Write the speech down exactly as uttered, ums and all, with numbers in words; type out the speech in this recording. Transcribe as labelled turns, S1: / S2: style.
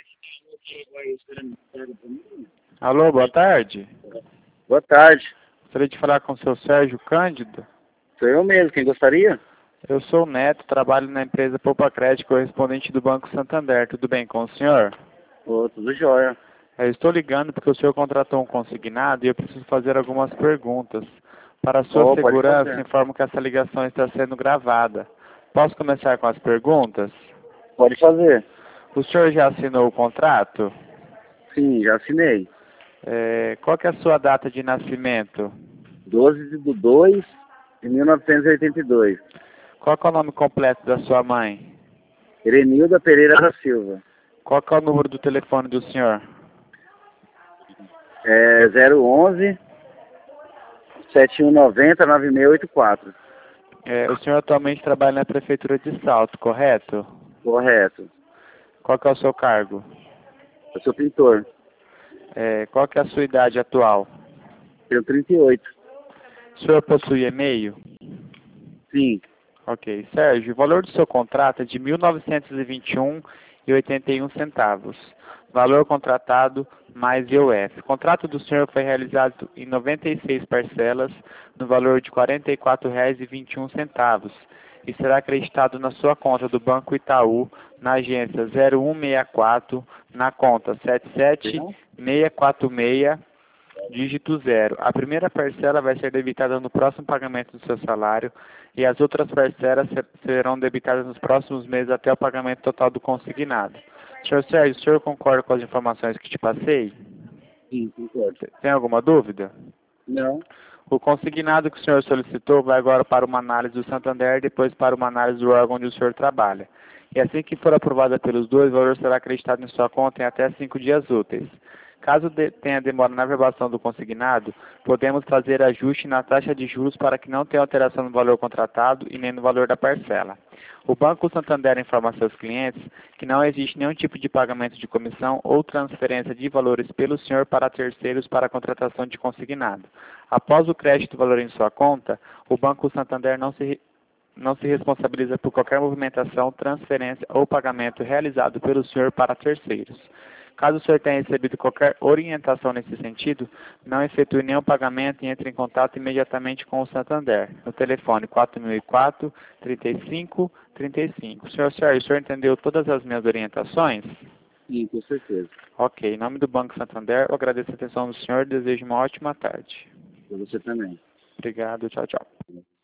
S1: Alô, boa tarde.
S2: Boa tarde.
S1: Gostaria de falar com o seu Sérgio Cândido.
S2: Sou eu mesmo, quem gostaria?
S1: Eu sou o Neto, trabalho na empresa Poupa Crédito, correspondente do Banco Santander. Tudo bem com o senhor?
S2: Ô, tudo jóia.
S1: Eu estou ligando porque o senhor contratou um consignado e eu preciso fazer algumas perguntas. Para a sua
S2: Oh, pode
S1: segurança,
S2: fazer.
S1: informo que essa ligação está sendo gravada. Posso começar com as perguntas?
S2: Pode fazer.
S1: O senhor já assinou o contrato?
S2: Sim, já assinei.
S1: É, qual que é a sua data de nascimento?
S2: doze de dois de mil novecentos e oitenta e dois.
S1: Qual que é o nome completo da sua mãe?
S2: Erenilda Pereira da Silva.
S1: Qual que é o número do telefone do senhor?
S2: É zero onze, sete um nove zero, nove seis oito quatro.
S1: É, o senhor atualmente trabalha na Prefeitura de Salto, correto?
S2: Correto.
S1: Qual que é o seu cargo?
S2: Eu sou pintor.
S1: É, qual que é a sua idade atual?
S2: Tenho trinta e oito.
S1: O senhor possui e-mail?
S2: Sim.
S1: Ok. Sérgio, o valor do seu contrato é de mil novecentos e vinte e um reais e oitenta e um centavos. Valor contratado mais I O F. O contrato do senhor foi realizado em noventa e seis parcelas, no valor de quarenta e quatro reais e vinte e um centavos. E será acreditado na sua conta do Banco Itaú, na agência zero um seis quatro, na conta sete sete seis quatro seis, dígito zero. A primeira parcela vai ser debitada no próximo pagamento do seu salário e as outras parcelas ser- serão debitadas nos próximos meses até o pagamento total do consignado. senhor Sérgio, o senhor concorda com as informações que te passei?
S2: Sim, concordo.
S1: Tem alguma dúvida?
S2: Não.
S1: O consignado que o senhor solicitou vai agora para uma análise do Santander e depois para uma análise do órgão onde o senhor trabalha. E assim que for aprovada pelos dois, o valor será acreditado em sua conta em até cinco dias úteis. Caso de- tenha demora na verbação do consignado, podemos fazer ajuste na taxa de juros para que não tenha alteração no valor contratado e nem no valor da parcela. O Banco Santander informa a seus clientes que não existe nenhum tipo de pagamento de comissão ou transferência de valores pelo senhor para terceiros para a contratação de consignado. Após o crédito do valor em sua conta, o Banco Santander não se não se responsabiliza por qualquer movimentação, transferência ou pagamento realizado pelo senhor para terceiros. Caso o senhor tenha recebido qualquer orientação nesse sentido, não efetue nenhum pagamento e entre em contato imediatamente com o Santander, no telefone quatro mil e quatro, trinta e cinco, trinta e cinco. senhor Sérgio, o senhor entendeu todas as minhas orientações?
S2: Sim, com certeza.
S1: Ok, em nome do Banco Santander, eu agradeço a atenção do senhor e desejo uma ótima tarde.
S2: Para você também.
S1: Obrigado, tchau, tchau.